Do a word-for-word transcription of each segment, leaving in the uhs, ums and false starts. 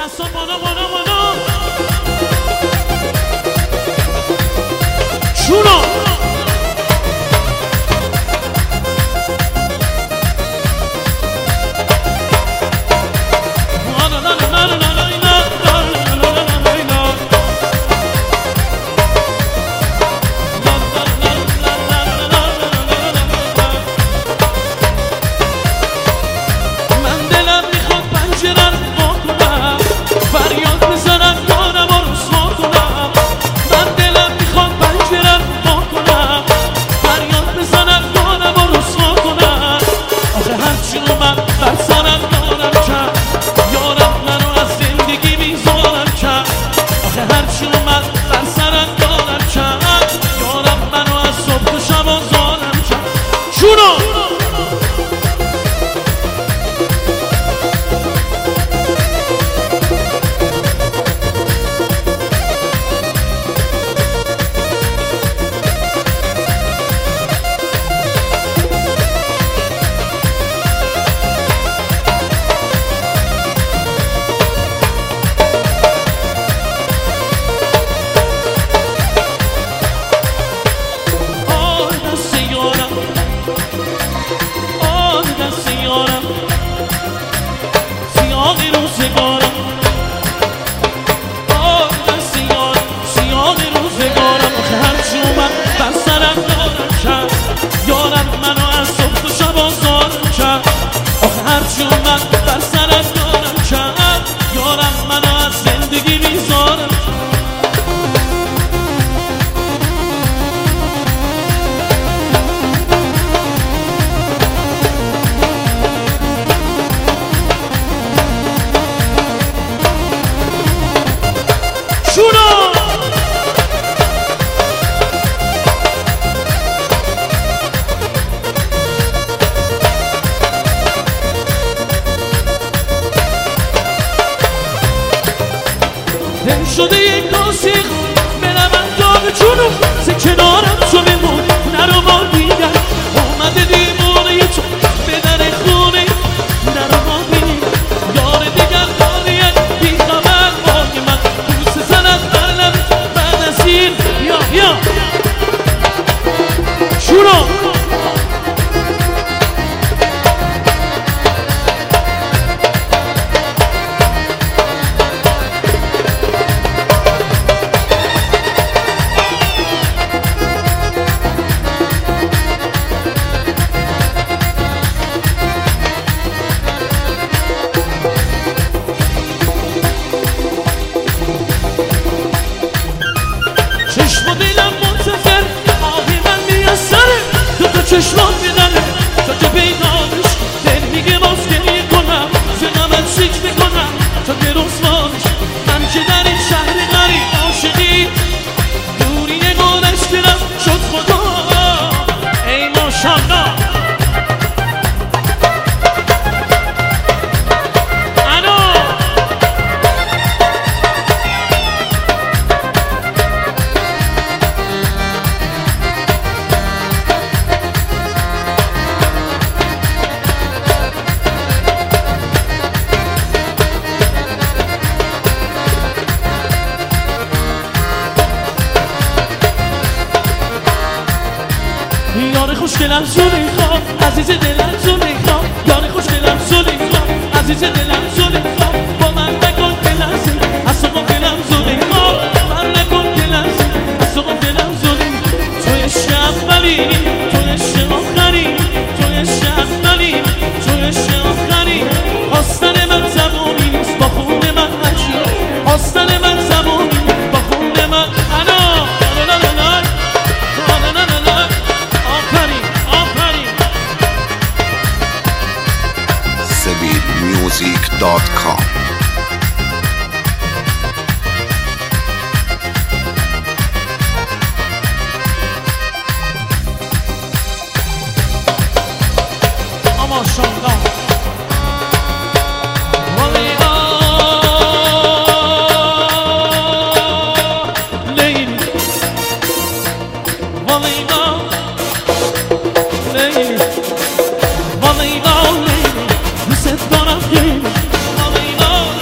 دستان بالا بالا بالا شونو شده یک ناسخ بلمن داغ جونو ز کنارم تو بمون نرو ما دیدن اومده دیوانه تو به در خونه نرو ما دیدن یار دیگر داریه بی خبر بای من دوست زنم در لبت بعد از این یا یا شونو چشمان میدنه تا که بیدارش دل میگه باز گریه کنم زنمت سیک میکنم تا که رسوانش من که در این شهر غریب عاشقی دوری نگارش دلم شد خدا ای ماشالله یار خوشگلم زلیخا عزیز دلم زلیخا یار خوشگلم زلیخا عزیز دلم زلیخا با من نکن دلم از تو دلم زلیخا من نکن دلم از تو دلم زلیخا توی شب ولی توی شب آخری توی شب ولی توی شب آخری آستان من زبونی نیست با خون من عجیب آستان من زبونی با خون من انا سبیل میوزیک دات کام ماشاءالله Vallahi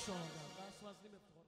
شما دست وزنی به